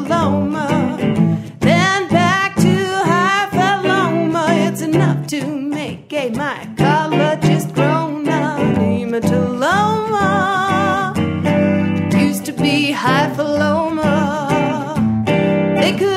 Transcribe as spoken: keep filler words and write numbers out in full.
hyphaloma. Then back to hyphaloma. It's enough to make a mycologist groan up. Hematoloma used to be hyphaloma. They could